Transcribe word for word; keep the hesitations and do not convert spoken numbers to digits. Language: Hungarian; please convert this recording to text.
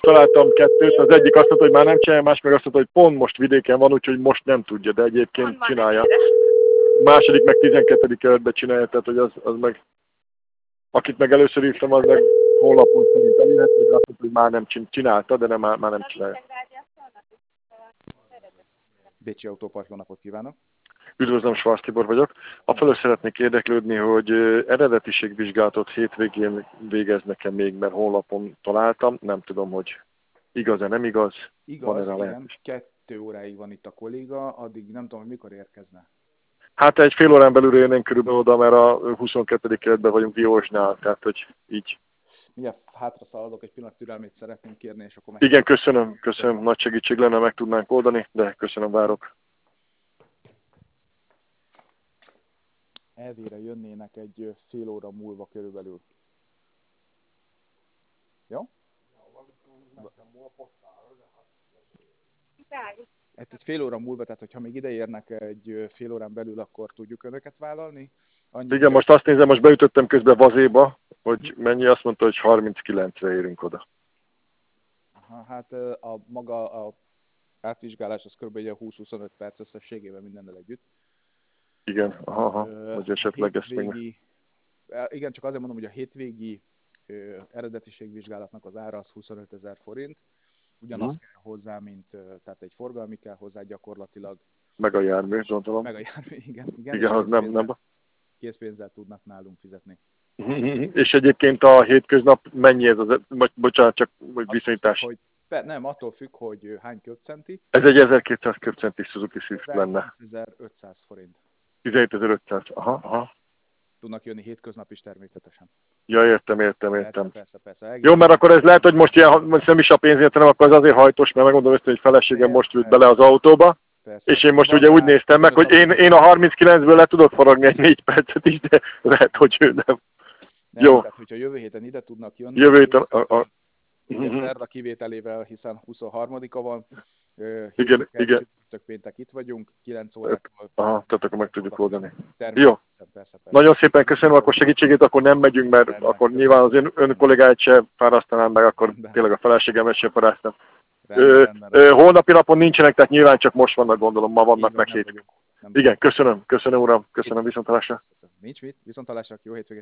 találtam kettőt, az egyik azt mondta, hogy már nem csinálja, más meg azt mondta, hogy pont most vidéken van, úgyhogy most nem tudja, de egyébként csinálja. A második meg tizenkettedik kerületben csinálja, tehát hogy az, az meg, akit meg először írtam, az meg honlapon szerint elérhető, de azt mondta, hogy már nem csinálta, de nem, már, már nem csinálja. Bécsi Autópark, jó napot kívánok! Üdvözlöm, Schwarz Tibor vagyok. Afelől szeretnék érdeklődni, hogy eredetiségvizsgálatot hétvégén végeznek-e még, mert honlapon találtam, nem tudom, hogy igaz-e, nem igaz. Igaz, igen, lehet. Kettő óráig van itt a kolléga, addig nem tudom, hogy mikor érkezne. Hát egy fél órán belül érnénk körülbelül oda, mert a huszonkettő keretben vagyunk Diósnál, tehát hogy így. Milyen hátra szaladok, egy pillanat türelmét szeretném kérni, és akkor meg... Igen, köszönöm, köszönöm, nagy segítség lenne, meg tudnánk oldani, de köszönöm, várok. Elvére jönnének egy fél óra múlva körülbelül. Jó? Hát egy fél óra múlva, tehát hogyha még ide érnek egy fél órán belül, akkor tudjuk önöket vállalni? Annyi igen, most azt nézem, most beütöttem közben Vazéba, hogy mennyi, azt mondta, hogy harminckilencre érünk oda. Aha, hát a maga a átvizsgálás az kb. húsz-huszonöt perc összességében mindennel együtt. Igen, aha, aha. Hogy esetleg ezt még... Igen, csak azért mondom, hogy a hétvégi ö, eredetiségvizsgálatnak az ára az huszonötezer forint. Ugyanaz hmm. kell hozzá, mint tehát egy forgalmi kell hozzá gyakorlatilag. Meg a jármű, gondolom. Meg a jármű, igen. Igen, igen az nem, nem. Készpénzzel tudnak nálunk fizetni. És egyébként a hétköznap mennyi ez az, bocsánat, csak viszonyítás? Függ, hogy, nem, attól függ, hogy hány köbcenti. Ez egy ezerkétszáz köbcenti Suzuki Swift lenne. tizenhétezer-ötszáz forint. tizenhétezer-ötszáz, aha, aha. Tudnak jönni hétköznap is természetesen. Ja, értem, értem, értem. Persze, persze, persze. Jó, mert akkor ez lehet, hogy most ilyen, most nem is a pénzért, hanem akkor az azért hajtos, mert megmondom ezt, hogy feleségem most ült bele az autóba, persze. És én most ugye úgy néztem meg, hogy én, én a harminckilencből le tudok faragni egy négy percet is, de lehet, hogy ő nem. Nem, jó. Tehát, hogyha jövő héten ide tudnak jönni, jövő héten, a, a... ugye szerda kivételével, hiszen huszonharmadika van, igen, igen. péntek itt vagyunk, kilenc órától. Aha, tehát akkor meg tudjuk oldani. Jó. Persze, persze. Nagyon szépen köszönöm akkor segítségét, akkor nem megyünk, mert Rendben, akkor köszönöm. Nyilván az ön, ön kollégáit se fárasztanám meg, akkor Rendben. Tényleg a feleségemet se fárasztam. Holnapi napon nincsenek, tehát nyilván csak most vannak, gondolom, ma vannak meg hét. Igen, köszönöm, köszönöm uram, köszönöm, viszontlátásra. Nincs mit, viszontlátásra, jó hétvégét.